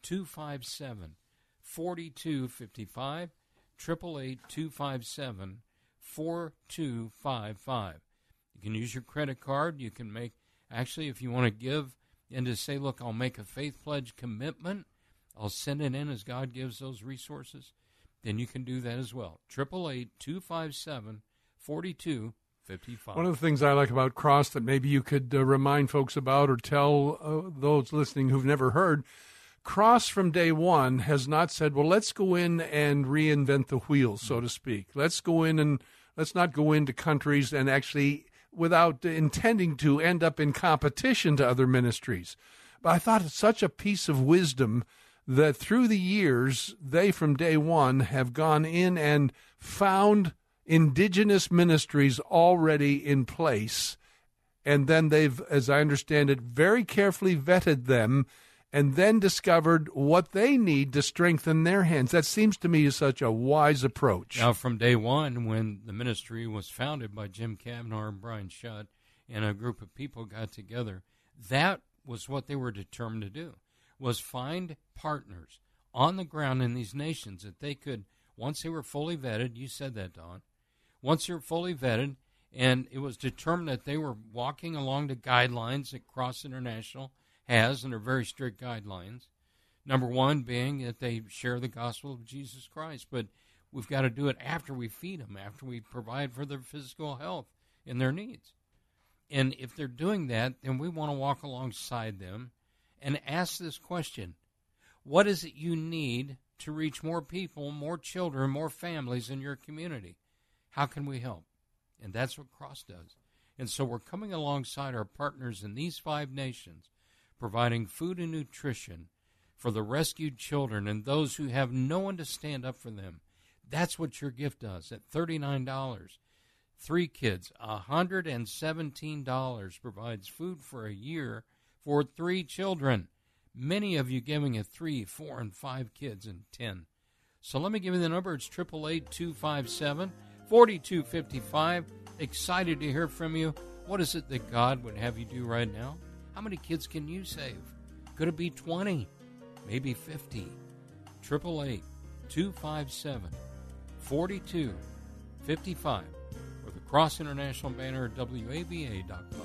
two five seven, four two five five, eight eight eight, two five seven, four two five five. You can use your credit card. You can make, actually, if you want to give and to say, look, I'll make a faith pledge commitment, I'll send it in as God gives those resources, then you can do that as well. eight eight eight, two five seven, four two five five. One of the things I like about Cross that maybe you could uh, remind folks about or tell uh, those listening who've never heard, Cross from day one has not said, well, let's go in and reinvent the wheel, so to speak. Let's go in and let's not go into countries and actually, without intending to, end up in competition to other ministries. But I thought it's such a piece of wisdom that through the years, they from day one have gone in and found indigenous ministries already in place. And then they've, as I understand it, very carefully vetted them and then discovered what they need to strengthen their hands. That seems to me such a wise approach. Now, from day one, when the ministry was founded by Jim Kavanaugh and Brian Shutt, and a group of people got together, that was what they were determined to do, was find partners on the ground in these nations that they could, once they were fully vetted, you said that, Don, once they're fully vetted, and it was determined that they were walking along the guidelines that Cross International has, and are very strict guidelines. Number one being that they share the gospel of Jesus Christ, but we've got to do it after we feed them, after we provide for their physical health and their needs. And if they're doing that, then we want to walk alongside them and ask this question: what is it you need to reach more people, more children, more families in your community? How can we help? And that's what Cross does. And so we're coming alongside our partners in these five nations, providing food and nutrition for the rescued children and those who have no one to stand up for them. That's what your gift does. At thirty-nine dollars, three kids, one hundred seventeen dollars provides food for a year for three children. Many of you giving at three, four, and five kids and ten. So let me give you the number. It's eight eight eight, two five seven, four two five five. Excited to hear from you. What is it that God would have you do right now? How many kids can you save? Could it be twenty? Maybe fifty? eight eight eight, two five seven, four two five five or the Cross International banner at W A B A dot com.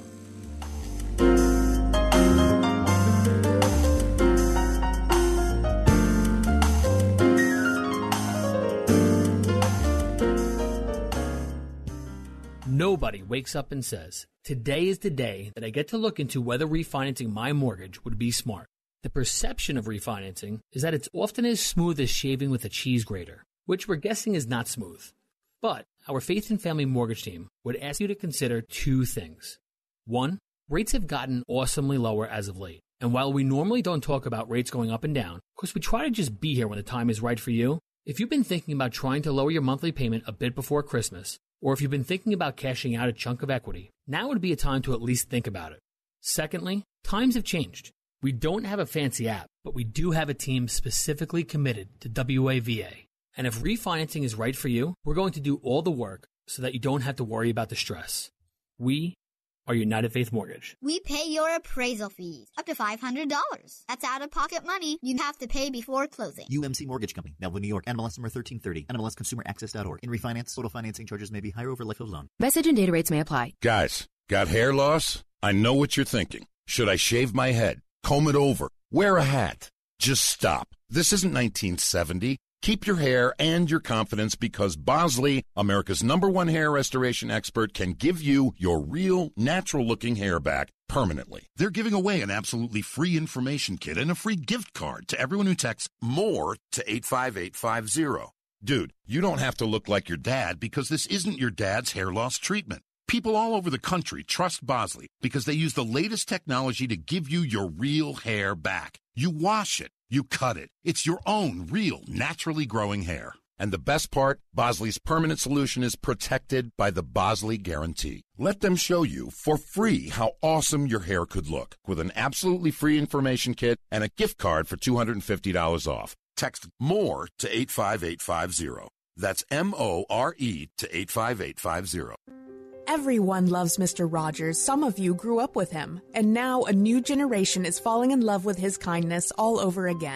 Nobody wakes up and says, today is the day that I get to look into whether refinancing my mortgage would be smart. The perception of refinancing is that it's often as smooth as shaving with a cheese grater, which we're guessing is not smooth. But our Faith and Family Mortgage team would ask you to consider two things. One, rates have gotten awesomely lower as of late. And while we normally don't talk about rates going up and down, because we try to just be here when the time is right for you, if you've been thinking about trying to lower your monthly payment a bit before Christmas, or if you've been thinking about cashing out a chunk of equity, now would be a time to at least think about it. Secondly, times have changed. We don't have a fancy app, but we do have a team specifically committed to W A V A. And if refinancing is right for you, we're going to do all the work so that you don't have to worry about the stress. We are United Faith Mortgage. We pay your appraisal fees, up to five hundred dollars. That's out-of-pocket money you have to pay before closing. U M C Mortgage Company, Melville, New York. N M L S number thirteen thirty. N M L S consumer access dot org. In refinance, total financing charges may be higher over life of loan. Message and data rates may apply. Guys, got hair loss? I know what you're thinking. Should I shave my head? Comb it over? Wear a hat? Just stop. This isn't nineteen seventy. Keep your hair and your confidence because Bosley, America's number one hair restoration expert, can give you your real, natural-looking hair back permanently. They're giving away an absolutely free information kit and a free gift card to everyone who texts MORE to eight five eight five zero. Dude, you don't have to look like your dad because this isn't your dad's hair loss treatment. People all over the country trust Bosley because they use the latest technology to give you your real hair back. You wash it. You cut it. It's your own real, naturally growing hair. And the best part, Bosley's permanent solution is protected by the Bosley Guarantee. Let them show you for free how awesome your hair could look with an absolutely free information kit and a gift card for two hundred fifty dollars off. Text MORE to eight five eight five zero. That's M O R E to eight five eight five zero. Everyone loves Mister Rogers. Some of you grew up with him, and now a new generation is falling in love with his kindness all over again.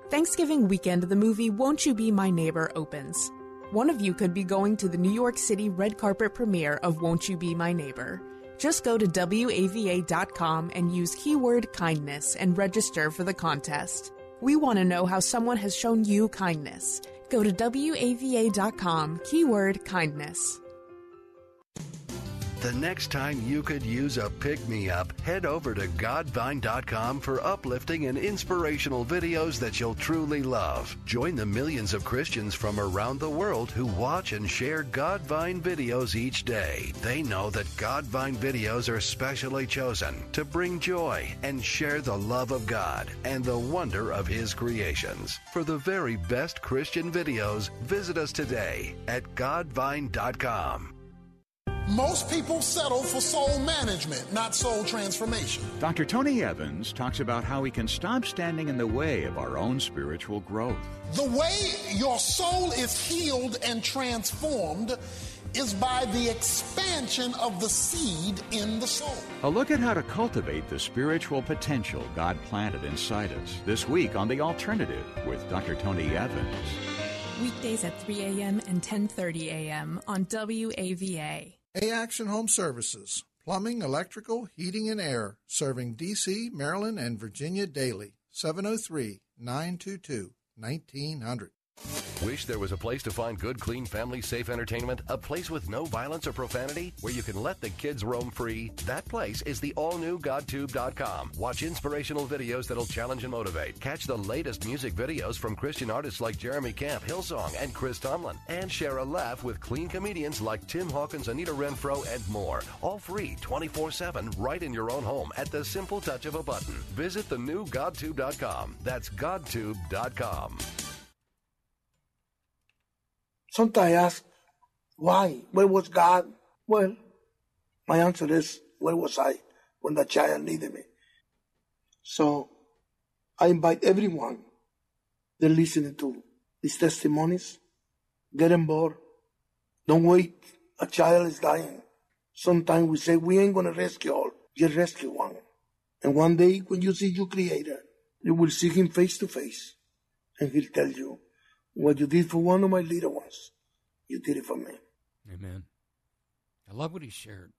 Thanksgiving weekend, the movie Won't You Be My Neighbor opens. One of you could be going to the New York City red carpet premiere of Won't You Be My Neighbor. Just go to W A V A dot com and use keyword kindness and register for the contest. We want to know how someone has shown you kindness. Go to W A V A dot com, keyword kindness. The next time you could use a pick-me-up, head over to Godvine dot com for uplifting and inspirational videos that you'll truly love. Join the millions of Christians from around the world who watch and share Godvine videos each day. They know that Godvine videos are specially chosen to bring joy and share the love of God and the wonder of His creations. For the very best Christian videos, visit us today at Godvine dot com. Most people settle for soul management, not soul transformation. Doctor Tony Evans talks about how we can stop standing in the way of our own spiritual growth. The way your soul is healed and transformed is by the expansion of the seed in the soul. A look at how to cultivate the spiritual potential God planted inside us this week on The Alternative with Doctor Tony Evans. Weekdays at three a.m. and ten thirty a.m. on W A V A. A-Action Home Services, plumbing, electrical, heating, and air, serving D C, Maryland, and Virginia daily. seven oh three, nine two two, nineteen hundred. Wish there was a place to find good, clean, family-safe entertainment? A place with no violence or profanity? Where you can let the kids roam free? That place is the all-new God Tube dot com. Watch inspirational videos that'll challenge and motivate. Catch the latest music videos from Christian artists like Jeremy Camp, Hillsong, and Chris Tomlin. And share a laugh with clean comedians like Tim Hawkins, Anita Renfro, and more. All free, twenty-four seven, right in your own home at the simple touch of a button. Visit the new God Tube dot com. That's God Tube dot com. Sometimes I ask, why? Where was God? Well, my answer is, where was I when the child needed me? So I invite everyone that listening to these testimonies, get on board. Don't wait. A child is dying. Sometimes we say, we ain't going to rescue all. You rescue one. And one day when you see your Creator, you will see Him face to face. And He'll tell you, what you did for one of my little ones, you did it for me. Amen. I love what he shared.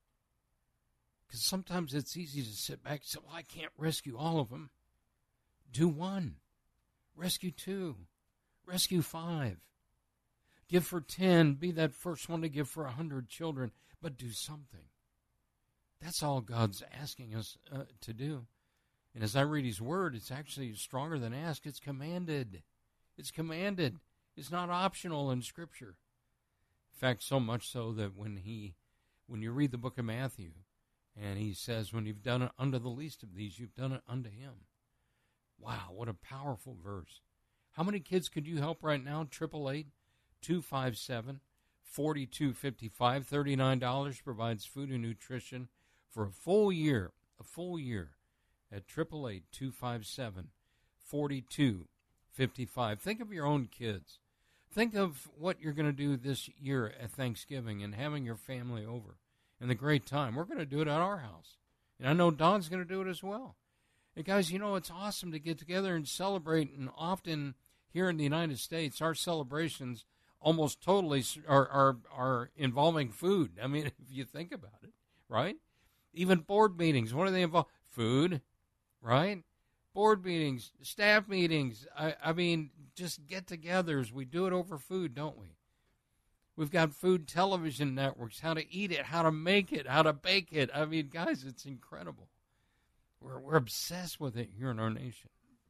Because sometimes it's easy to sit back and say, well, I can't rescue all of them. Do one. Rescue two. Rescue five. Give for ten. Be that first one to give for a hundred children. But do something. That's all God's asking us uh, to do. And as I read his word, it's actually stronger than ask. It's commanded. It's commanded. It's not optional in Scripture. In fact, so much so that when he, when you read the book of Matthew, and he says, when you've done it unto the least of these, you've done it unto him. Wow, what a powerful verse. How many kids could you help right now? Triple eight, two five seven, four two five five. thirty-nine dollars provides food and nutrition for a full year, a full year at triple eight, two five seven, four two fifty-five. Think of your own kids. Think of what you're going to do this year at Thanksgiving and having your family over and the great time. We're going to do it at our house. And I know Don's going to do it as well. And guys, you know, it's awesome to get together and celebrate. And often here in the United States, our celebrations almost totally are, are, are involving food. I mean, if you think about it, right? Even board meetings, what do they involve? Food, right? Board meetings, staff meetings, I, I mean, just get-togethers. We do it over food, don't we? We've got food television networks, how to eat it, how to make it, how to bake it. I mean, guys, it's incredible. We're, we're obsessed with it here in our nation.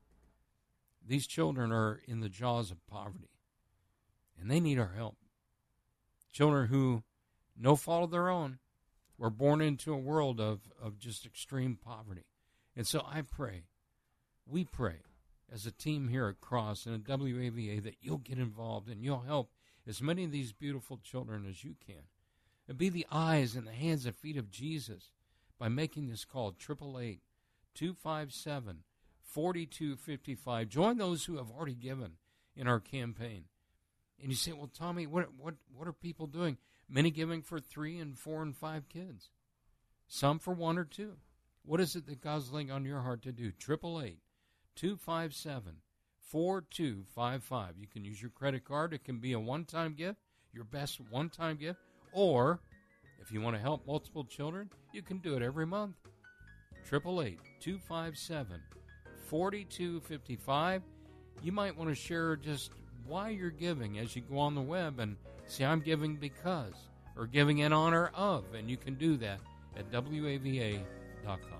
These children are in the jaws of poverty, and they need our help. Children who, no fault of their own, were born into a world of, of just extreme poverty. And so I pray, we pray as a team here at Cross and at W A V A that you'll get involved and you'll help as many of these beautiful children as you can. And be the eyes and the hands and feet of Jesus by making this call, triple eight, two five seven, four two five five. Join those who have already given in our campaign. And you say, well, Tommy, what what what are people doing? Many giving for three and four and five kids. Some for one or two. What is it that God's laying on your heart to do? triple eight, two five seven, four two five five. You can use your credit card. It can be a one-time gift, your best one-time gift, or if you want to help multiple children, you can do it every month. eight eight eight, two five seven, four two five five. You might want to share just why you're giving as you go on the web and say, I'm giving because, or giving in honor of, and you can do that at W A V A dot com.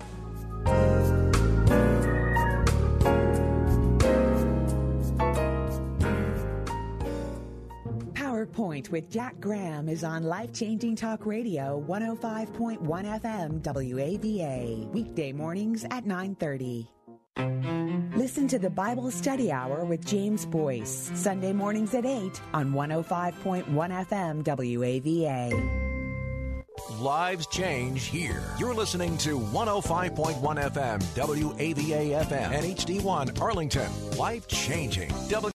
PowerPoint with Jack Graham is on Life-Changing Talk Radio, one oh five point one F M W A V A, weekday mornings at nine thirty. Listen to the Bible Study Hour with James Boyce, Sunday mornings at eight on one oh five point one F M W A V A. Lives change here. You're listening to one oh five point one F M W A V A F M and H D one Arlington. Life changing.